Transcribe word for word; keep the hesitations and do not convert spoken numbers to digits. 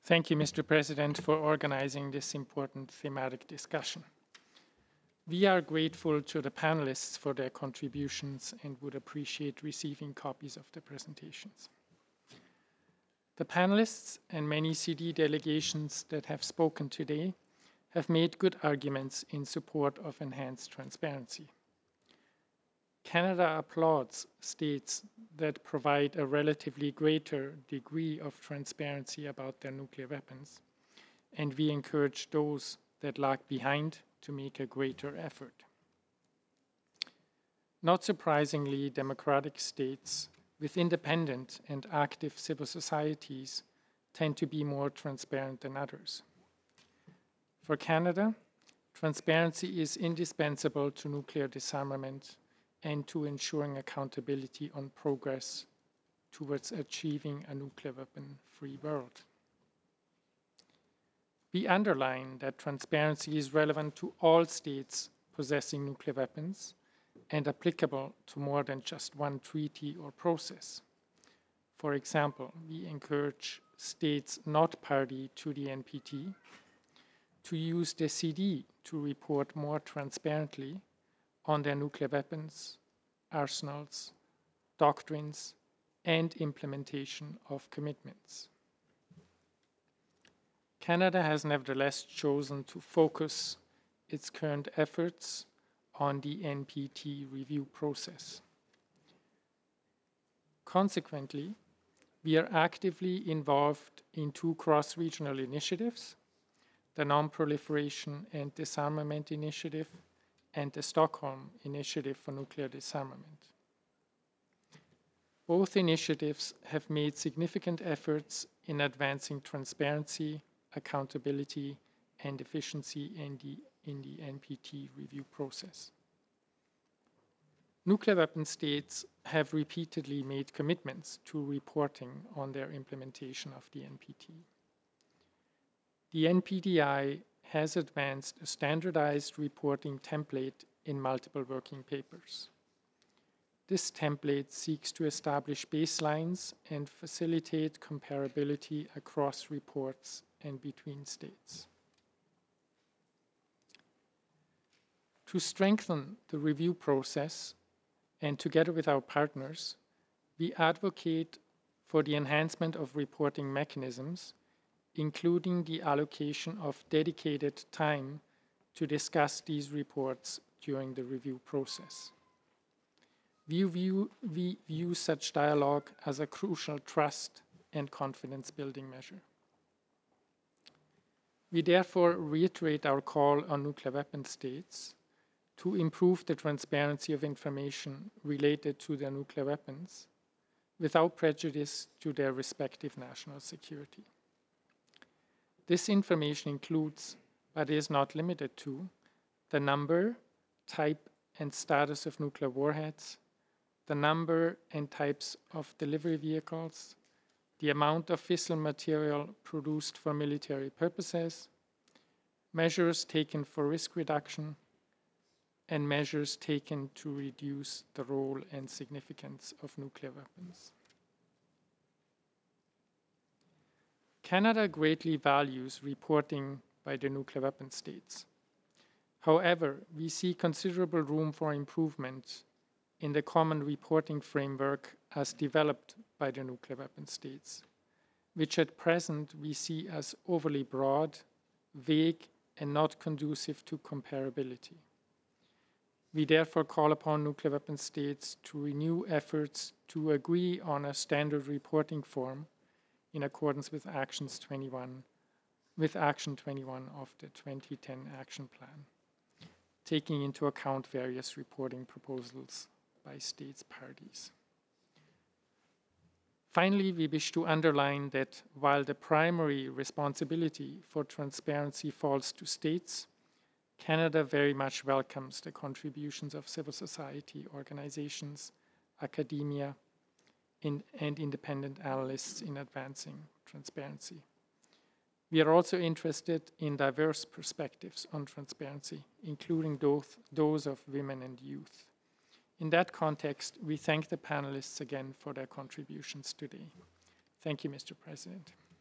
Thank you, Mister President, for organizing this important thematic discussion. We are grateful to the panelists for their contributions and would appreciate receiving copies of the presentations. The panelists and many C D delegations that have spoken today have made good arguments in support of enhanced transparency. Canada applauds states that provide a relatively greater degree of transparency about their nuclear weapons, and we encourage those that lag behind to make a greater effort. Not surprisingly, democratic states with independent and active civil societies tend to be more transparent than others. For Canada, transparency is indispensable to nuclear disarmament and to ensuring accountability on progress towards achieving a nuclear weapon-free world. We underline that transparency is relevant to all states possessing nuclear weapons and applicable to more than just one treaty or process. For example, we encourage states not party to the N P T to use the C D to report more transparently on their nuclear weapons, arsenals, doctrines, and implementation of commitments. Canada has nevertheless chosen to focus its current efforts on the N P T review process. Consequently, we are actively involved in two cross-regional initiatives, the Non-Proliferation and Disarmament Initiative and the Stockholm Initiative for Nuclear Disarmament. Both initiatives have made significant efforts in advancing transparency, accountability, and efficiency in the, in the N P T review process. Nuclear weapon states have repeatedly made commitments to reporting on their implementation of the N P T. The N P T I has advanced a standardized reporting template in multiple working papers. This template seeks to establish baselines and facilitate comparability across reports and between states. To strengthen the review process, and together with our partners, we advocate for the enhancement of reporting mechanisms, including the allocation of dedicated time to discuss these reports during the review process. We view, we view such dialogue as a crucial trust and confidence building measure. We therefore reiterate our call on nuclear weapon states to improve the transparency of information related to their nuclear weapons without prejudice to their respective national security. This information includes, but is not limited to, the number, type, and status of nuclear warheads, the number and types of delivery vehicles, the amount of fissile material produced for military purposes, measures taken for risk reduction, and measures taken to reduce the role and significance of nuclear weapons. Canada greatly values reporting by the nuclear weapon states. However, we see considerable room for improvement in the common reporting framework as developed by the nuclear weapon states, which at present we see as overly broad, vague, and not conducive to comparability. We therefore call upon nuclear weapon states to renew efforts to agree on a standard reporting form in accordance with Actions twenty-one, with Action twenty-one of the twenty ten Action Plan, taking into account various reporting proposals by states parties. Finally, we wish to underline that while the primary responsibility for transparency falls to states, Canada very much welcomes the contributions of civil society organizations, academia, in, and independent analysts in advancing transparency. We are also interested in diverse perspectives on transparency, including those, those of women and youth. In that context, we thank the panelists again for their contributions today. Thank you, Mister President.